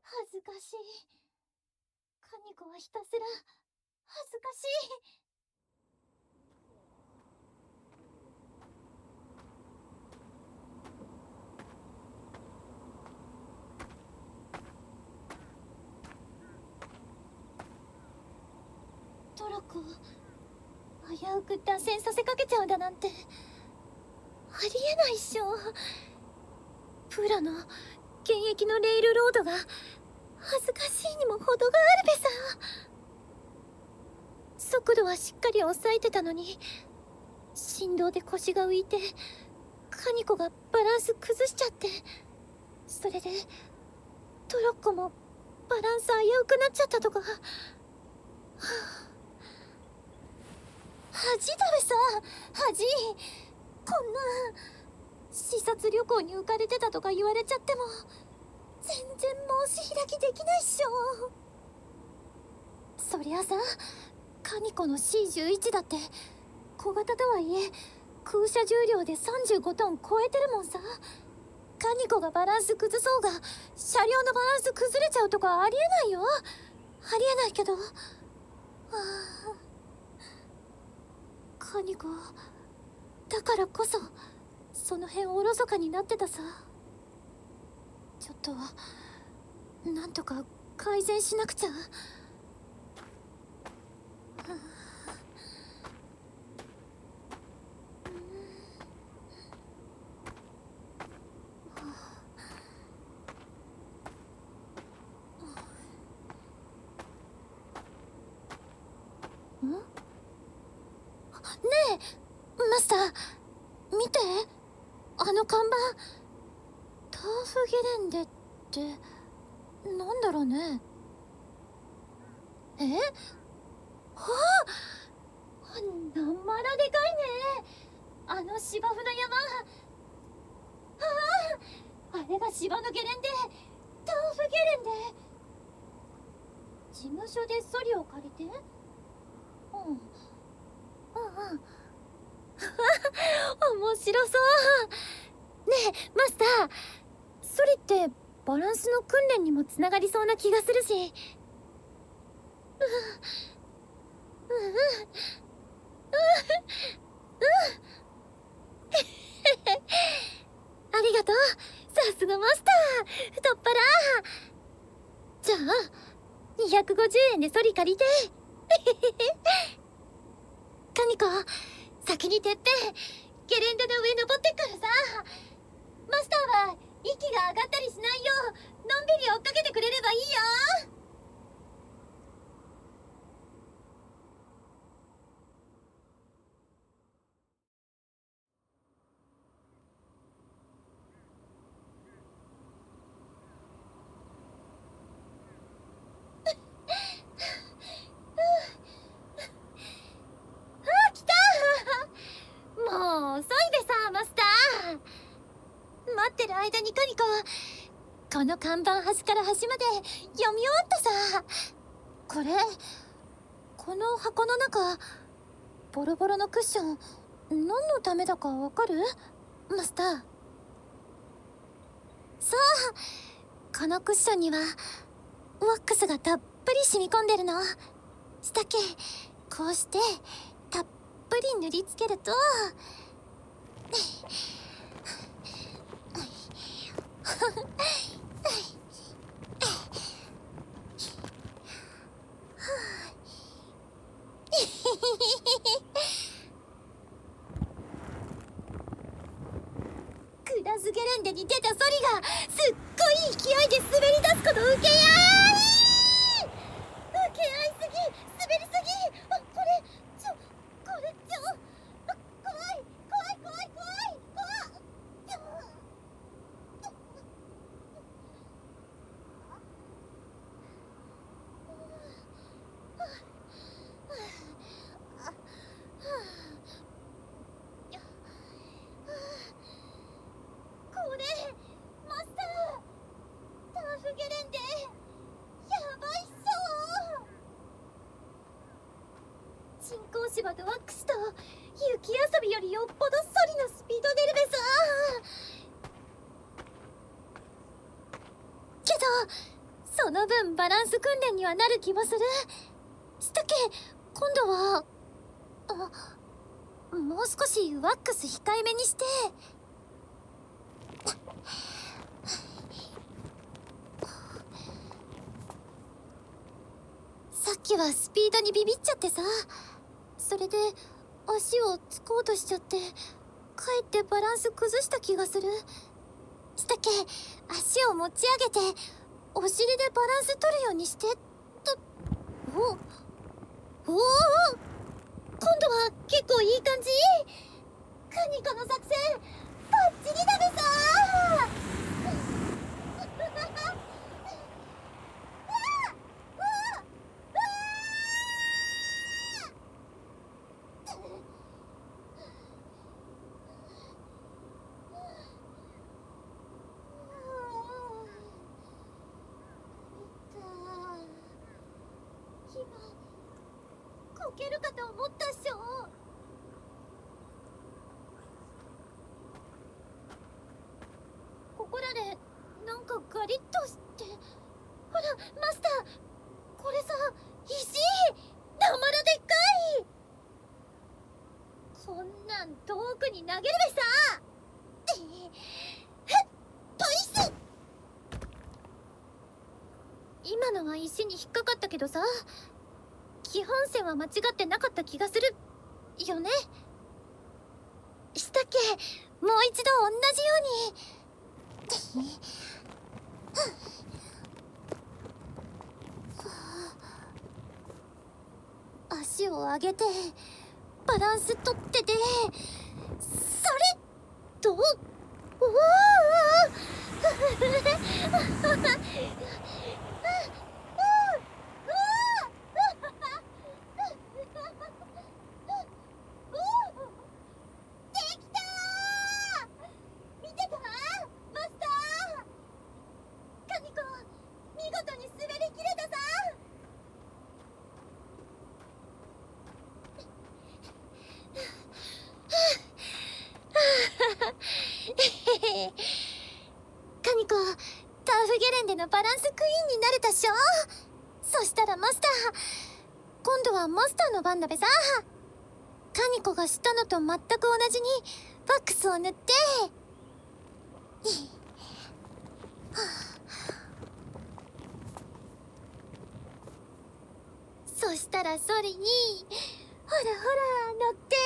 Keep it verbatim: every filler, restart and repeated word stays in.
恥ずかしい。カニコはひたすら恥ずかしい。トラコ、危うく脱線させかけちゃうんだなんてありえないっしょ。プラの現役のレイルロードが恥ずかしいにも程があるべさ。速度はしっかり抑えてたのに振動で腰が浮いてカニコがバランス崩しちゃって、それでトロッコもバランス危うくなっちゃったとか。はあ、恥だべさ、恥。こんな視察旅行に浮かれてたとか言われちゃっても全然申し開きできないっしょ。そりゃさ、カニコの シーじゅういち だって小型とはいえ空車重量でさんじゅうごトン超えてるもんさ。カニコがバランス崩そうが車両のバランス崩れちゃうとかありえないよ。ありえないけど、ああ、カニコだからこそその辺おろそかになってたさ。ちょっとなんとか改善しなくちゃ。ん？ねえ、マスター、見て、あの看板。ターフゲレンデってなんだろうね。え？はあ、なんまらでかいね。あの芝生の山。ああ、あれが芝のゲレンデ、ターフゲレンデ。事務所でソリを借りて。うん、うんうん。面白そう。ねえマスター、ソリってバランスの訓練にもつながりそうな気がするし。うんうんうんうんありがとう。さすがマスター、太っ腹。じゃあにひゃくごじゅうえんでソリ借りて。カニコ、先にてっぺんゲレンデの上登ってっからさ。マスターは息が上がったりしないようのんびり追っかけてくれればいいよ。あ、来たもう遅いべさ、マスター。待ってる間にカニコ、この看板端から端まで読み終わったさ。これ、この箱の中、ボロボロのクッション何のためだかわかる？マスター。そう、このクッションにはワックスがたっぷり染み込んでるの。したっけ、こうしてたっぷり塗りつけるとグラスゲレンデに出たソリがすっごい勢いで滑り出すこと受けやーい。受け合いすぎ、滑りすぎ。あ、これちょこれちょあ、怖い怖い怖い怖い怖っ。ちょこれマスター、ターフゲレンデやばいっしょ。人工芝とワックスと雪遊びよりよっぽどソリのスピード出るべさ。けどその分バランス訓練にはなる気もする。したっけ、今度はあもう少しワックス控えめにして。さっきはスピードにビビっちゃってさ、それで足をつこうとしちゃってかえってバランス崩した気がする。したっけ、足を持ち上げてお尻でバランス取るようにしてと。おおお、今度は結構いい感じ。カニコの作戦バッチリだべさー。こけるかと思ったっしょ。ここらでなんかガリッとして。ほらマスター、これさ、石なまらでっかい。こんなん遠くに投げるべさ。えっポイス。今のは石に引っかかったけどさ、基本線は間違ってなかった気がするよね。したっけ、もう一度同じように。足を上げてバランス取ってて、それとおおカニコ、ターフゲレンでのバランスクイーンになれたっしょ。そしたらマスター、今度はマスターの番だべさ。カニコがしたのと全く同じにワックスを塗って。そしたらそれにほらほら乗って。